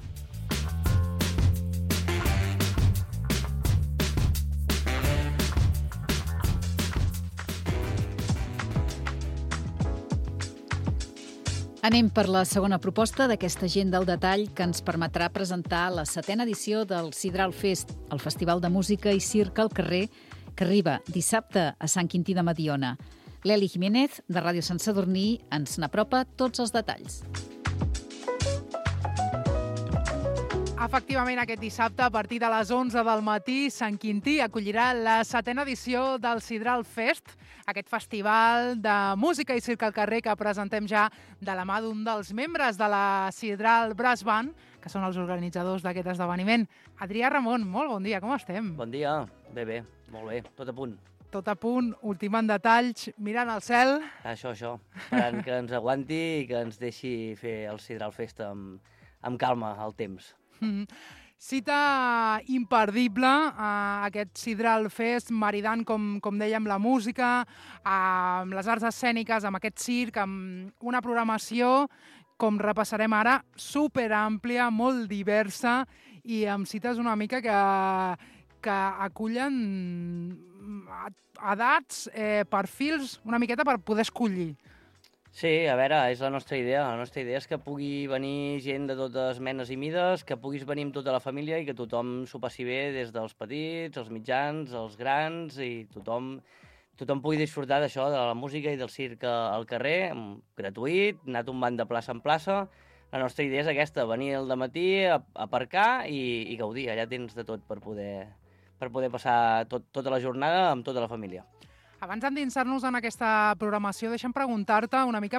Anem per la segona proposta d'aquesta gent del detall que ens permetrà presentar la 7a edició del Sidral Fest, el festival de música i circ al carrer que arriba dissabte a Sant Quintí de Mediona. L'Eli Jiménez, de Ràdio Sant Sadurní, ens n'apropa tots els detalls. Efectivament, aquest dissabte, a partir de les 11 del matí, Sant Quintí acollirà la 7a edició del Sidral Fest, aquest festival de música i circ al carrer que presentem ja de la mà d'un dels membres de la Sidral Brass Band, que són els organitzadors d'aquest esdeveniment. Adrià Ramon, molt bon dia, com estem? Bon dia, bé, molt bé, tot a punt. Tot a punt, ultimant detalls, mirant al cel. Això, esperant que ens aguanti i que ens deixi fer el Sidral Fest amb calma al temps. Cita imperdible aquest Sidral Fest, maridant, com dèiem, la música, amb les arts escèniques, amb aquest circ, amb una programació, com repassarem ara, superàmplia, molt diversa, i amb cites una mica que acullen edats, perfils, una miqueta per poder escollir. Sí, a veure, és la nostra idea. La nostra idea és que pugui venir gent de totes menes i mides, que puguis venir amb tota la família i que tothom s'ho passi bé, des dels petits, els mitjans, els grans, i tothom pugui disfrutar d'això, de la música i del circ al carrer, gratuït, anar tombant de plaça en plaça. La nostra idea és aquesta, venir al dematí, aparcar i gaudir. Allà tens de tot per poder per poder passar tota la jornada amb tota la família. Abans d'endinsar-nos en aquesta programació, deixa'm preguntar-te una mica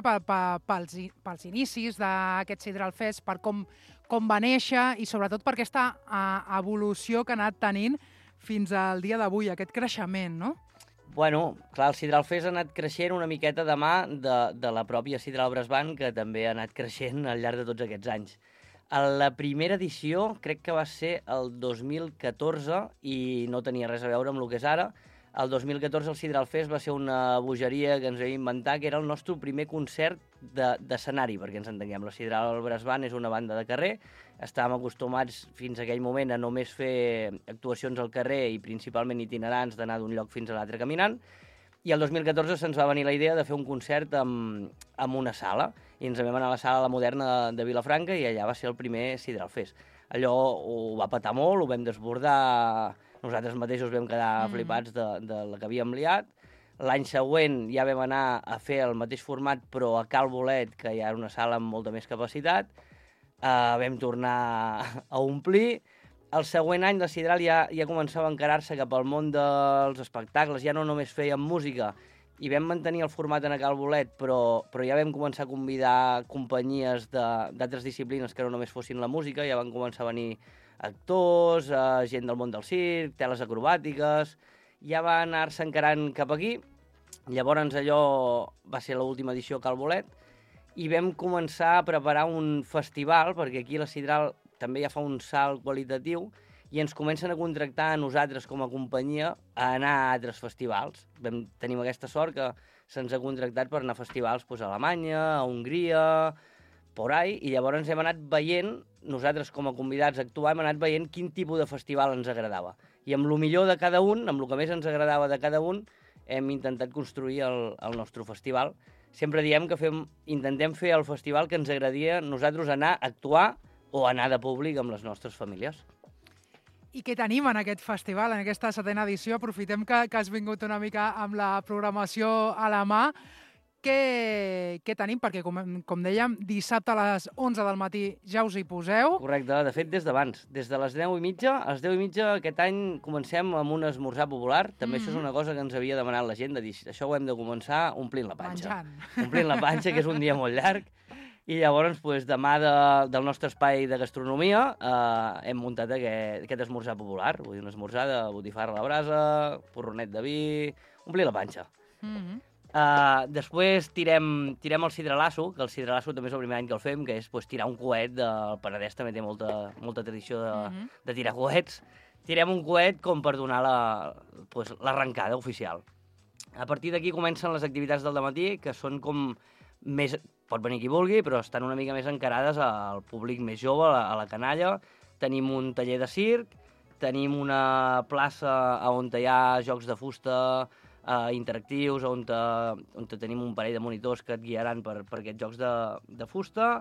pels inicis d'aquest Sidral Fest, per com va néixer i sobretot per aquesta evolució que ha anat tenint fins al dia d'avui, aquest creixement, no? Bueno, clar, el Sidral Fest ha anat creixent una miqueta de mà de la pròpia Sidral Bresban, que també ha anat creixent al llarg de tots aquests anys. La primera edició crec que va ser el 2014 i no tenia res a veure amb el que és ara. El 2014 el Sidral Fest va ser una bogeria que ens vam inventar, que era el nostre primer concert d'escenari, perquè ens entenguem. La Sidral Bresban és una banda de carrer, estàvem acostumats fins a aquell moment a només fer actuacions al carrer i principalment itinerants, d'anar d'un lloc fins a l'altre caminant, i el 2014 se'ns va venir la idea de fer un concert en una sala, i ens vam anar a la sala La Moderna de Vilafranca i allà va ser el primer Sidral Fest. Allò ho va petar molt, ho vam desbordar, nosaltres mateixos vam quedar flipats de la que havíem liat. L'any següent ja vam anar a fer el mateix format, però a Cal Bolet, que ja era una sala amb molta més capacitat. Vam tornar a omplir. El següent any la Sidral ja començava a encarar-se cap al món dels espectacles, ja no només fèiem música, i vam mantenir el format en Cal Bolet, però ja vam començar a convidar companyies d'altres disciplines que no només fossin la música, ja van començar a venir actors, gent del món del circ, teles acrobàtiques, ja va anar-se encarant cap aquí. Llavors allò va ser l'última edició a Cal Bolet i vam començar a preparar un festival, perquè aquí la Sidral també ja fa un salt qualitatiu i ens comencen a contractar a nosaltres com a companyia a anar a altres festivals. Tenim aquesta sort que se'ns ha contractat per anar a festivals a Alemanya, a Hongria, por ahí, i llavors hem anat veient, nosaltres com a convidats a actuar, hem anat veient quin tipus de festival ens agradava. I amb el millor de cada un, amb el que més ens agradava de cada un, hem intentat construir el nostre festival. Sempre diem que intentem fer el festival que ens agradaria nosaltres anar a actuar o anar de públic amb les nostres famílies. I què tenim en aquest festival, en aquesta 7ª edició? Aprofitem que has vingut una mica amb la programació a la mà. Què tenim? Perquè, com dèiem, dissabte a les 11 del matí ja us hi poseu. Correcte, de fet, des d'abans. Des de les 10:30, a les 10:30 aquest any comencem amb un esmorzar popular. També això és una cosa que ens havia demanat la gent, de dir, això ho hem de començar omplint la panxa. Omplint la panxa, que és un dia molt llarg. I llavors, demà del nostre espai de gastronomia hem muntat aquest esmorzar popular. Vull dir, un esmorzar de botifarra a la brasa, porronet de vi, omplir la panxa. Després tirem el sidralasso, que el sidralasso també és el primer any que el fem, que és tirar un coet. El Penedès també té molta tradició de tirar coets. Tirem un coet com per donar l'arrencada oficial. A partir d'aquí comencen les activitats del dematí, que són com més... Pot venir qui vulgui, però estan una mica més encarades al públic més jove, a la canalla. Tenim un taller de circ, tenim una plaça on hi ha jocs de fusta interactius, on tenim un parell de monitors que et guiaran per aquests jocs de fusta,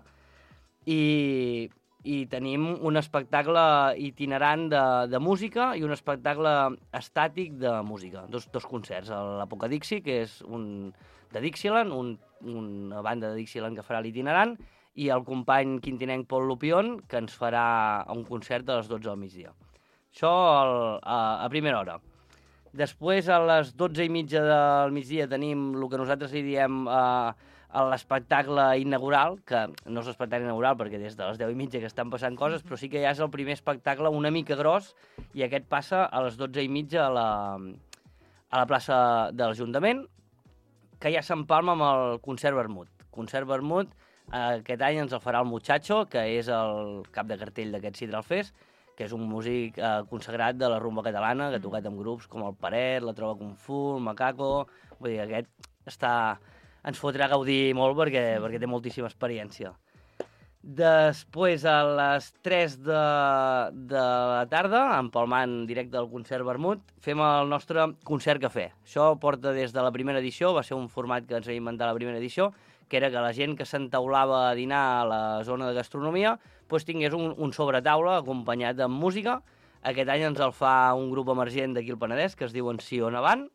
i tenim un espectacle itinerant de música i un espectacle estàtic de música. Dos concerts, l'Apocadixi, que és de Dixieland, una banda de Dixieland que farà l'itinerant, i el company quintinenc Pol Lupion, que ens farà un concert a les 12 del migdia. Això a primera hora. Després, a les 12:30 del migdia, tenim el que nosaltres li diem l'espectacle inaugural, que no és l'espectacle inaugural perquè des de les 10:30 que estan passant coses, però sí que ja és el primer espectacle una mica gros, i aquest passa a les 12:30 a la plaça de l'Ajuntament, que ja s'empalma amb el Concert Vermut. Concert Vermut aquest any ens el farà el Muchacho, que és el cap de cartell d'aquest Sidral Fest, que és un músic consagrat de la rumba catalana, que ha tocat amb grups com el Paret, la Trova Kung Fu, el Macaco... Vull dir, aquest ens fotrà a gaudir molt perquè té moltíssima experiència. Després, a les 3 de la tarda, empalmant directe del Concert Vermut, fem el nostre concert cafè. Això porta des de la primera edició, va ser un format que ens va inventar la primera edició, que era que la gent que s'entaulava a dinar a la zona de gastronomia tingués un sobretaula acompanyat amb música. Aquest any ens el fa un grup emergent d'aquí al Penedès, que es diuen Sion Avant.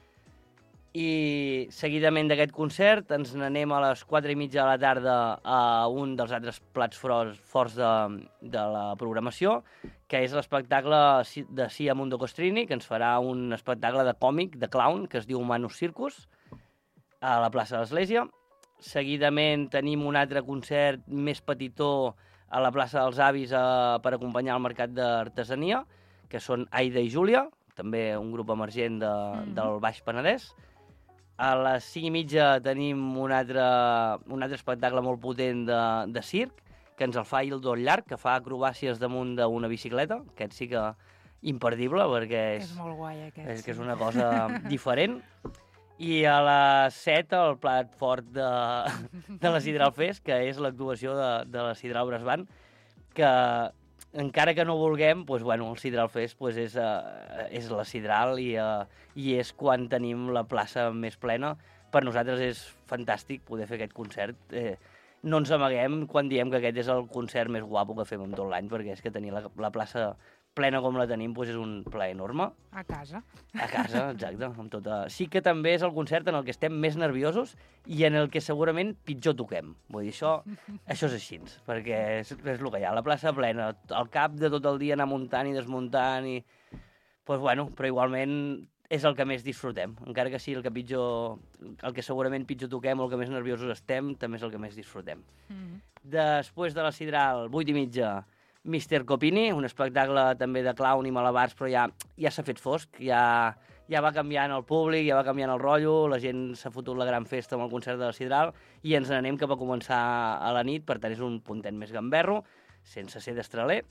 I seguidament d'aquest concert ens n'anem a les 4:30 de la tarda a un dels altres plats forts de la programació, que és l'espectacle de Sia Mundo Costrini, que ens farà un espectacle de còmic, de clown, que es diu Manus Circus, a la plaça de l'Església. Seguidament tenim un altre concert més petitó a la plaça dels Avis per acompanyar el mercat d'artesania, que són Aida i Júlia, també un grup emergent del Baix Penedès. A les 5:30 tenim un altre espectacle molt potent de circ, que ens el fa Hildo Llarg, que fa acrobàcies damunt d'una bicicleta. Aquest sí que imperdible, perquè És molt guai, aquest. és que és una cosa diferent. I a les 7 el plat fort de la Sidral Fest, que és l'actuació de la Sidral Brass Band, que encara que no vulguem, doncs, bueno, el Sidral Fest doncs, és la Sidral i és quan tenim la plaça més plena. Per nosaltres és fantàstic poder fer aquest concert. No ens amaguem quan diem que aquest és el concert més guapo que fem en tot l'any, perquè és que tenir la plaça plena com la tenim doncs és un plaer enorme. A casa. A casa, exacte. Amb tota... Sí que també és el concert en el que estem més nerviosos i en el que segurament pitjor toquem. Vull dir, això és així, perquè és el que hi ha. La plaça plena, al cap de tot el dia anar muntant i desmuntant i... Pues bueno, però igualment és el que més disfrutem. Encara que sigui el que segurament pitjor toquem o el que més nerviosos estem, també és el que més disfrutem. Després de la Sidral, 8:30, Mr. Copini, un espectacle també de clown i malabars, però ja s'ha fet fosc, ja va canviant el públic, ja va canviant el rotllo, la gent s'ha fotut la gran festa amb el concert de la Sidral i ens n'anem cap a començar a la nit, per tant és un puntet més gamberro, sense ser d'estraler.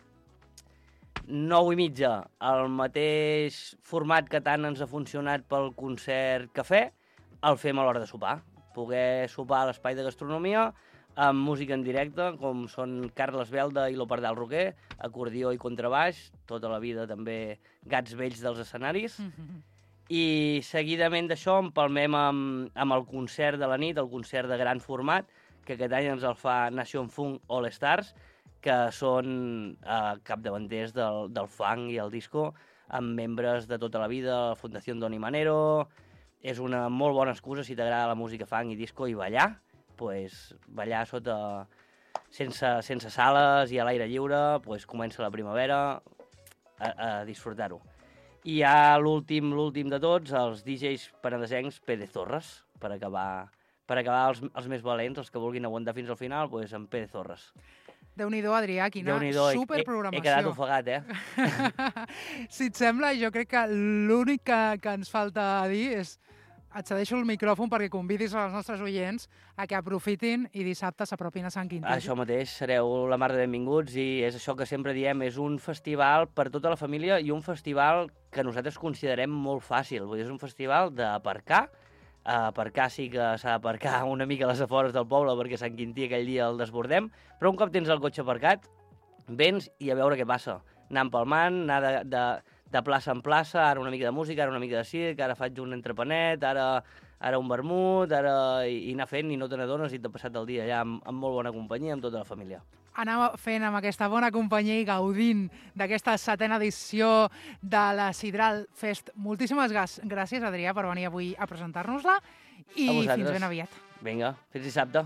9:30, el mateix format que tant ens ha funcionat pel concert cafè, el fem a l'hora de sopar. Poder sopar a l'espai de gastronomia, amb música en directe, com són Carles Belda i l'Opardal Roquer, acordió i contrabaix, tota la vida també gats vells dels escenaris. I seguidament d'això empalmem amb el concert de la nit, el concert de gran format, que aquest any ens el fa Nation Funk All Stars, que són capdavanters del funk i el disco, amb membres de tota la vida, la Fundació Doni Manero. És una molt bona excusa si t'agrada la música funk i disco i ballar, pues, ballar sense sales i a l'aire lliure, pues, comença la primavera a disfrutar-ho. I ja l'últim de tots, els DJs penedesencs Pere Zorres, per acabar els més valents, els que vulguin aguantar fins al final, pues, amb Pere Zorres. Déu-n'hi-do, Adrià, quina superprogramació. He quedat ofegat, Si et sembla, jo crec que l'únic que ens falta dir és et cedeixo el micròfon perquè convidis els nostres oients a que aprofitin i dissabte s'apropin a Sant Quintí. Això mateix, sereu la mar de benvinguts i és això que sempre diem, és un festival per tota la família i un festival que nosaltres considerem molt fàcil. Vull dir, és un festival d'aparcar. Aparcar sí que s'ha d'aparcar una mica a les afores del poble perquè Sant Quintí aquell dia el desbordem, però un cop tens el cotxe aparcat, vens i a veure què passa. Anar empalmant, anar de plaça en plaça, ara una mica de música, ara una mica de circ, ara faig un entrepanet, ara un vermut, i anar fent i no te n'adones i t'ha passat el dia allà amb molt bona companyia, amb tota la família. Anar fent amb aquesta bona companyia i gaudint d'aquesta 7ª edició de la Sidral Fest. Moltíssimes gràcies, Adrià, per venir avui a presentar-nos-la i fins ben aviat. Vinga, fins dissabte.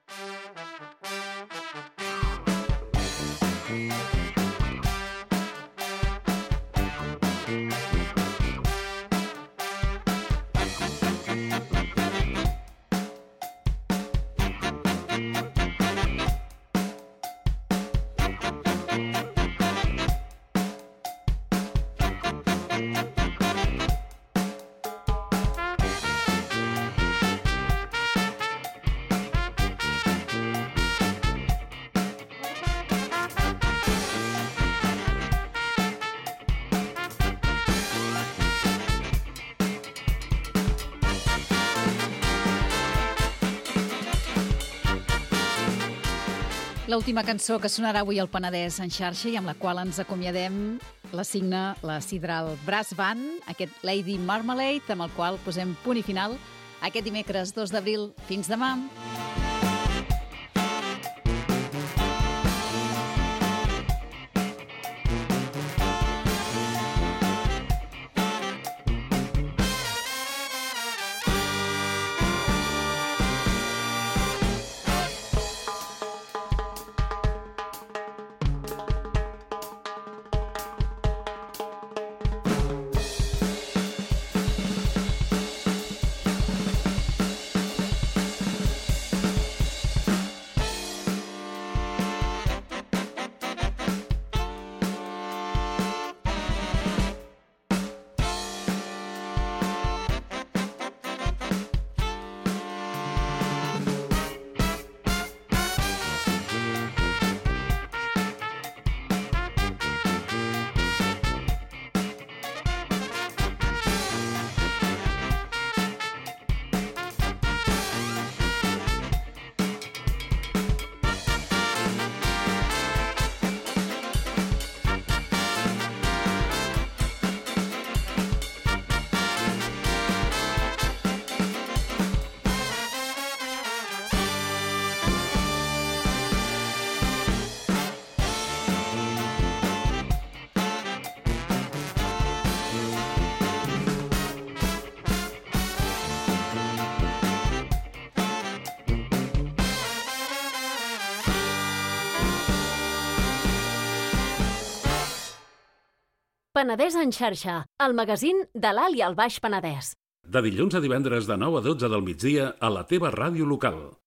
L'última cançó que sonarà avui al Penedès en xarxa i amb la qual ens acomiadem la signa la Sidral Brass Band, aquest Lady Marmalade, amb el qual posem punt i final aquest dimecres 2 d'abril. Fins demà! Penedès en xarxa, el magazín de l'Alt i el Baix Penedès. De dilluns a divendres de 9 a 12 del migdia a la teva ràdio local.